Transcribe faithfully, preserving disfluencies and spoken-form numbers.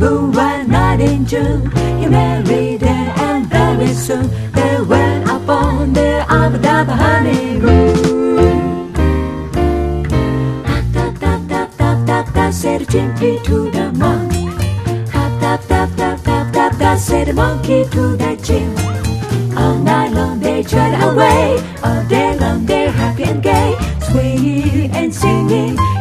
who one night in June he married her, and very soon they went upon their Abu honeymoon. Hop tap tap tap tap tap tap, said the chimpy to the monkey. Hop tap tap tap tap tap tap, said the monkey to the chimp. All night long they chat away, all day long they're happy and gay, swinging and singing.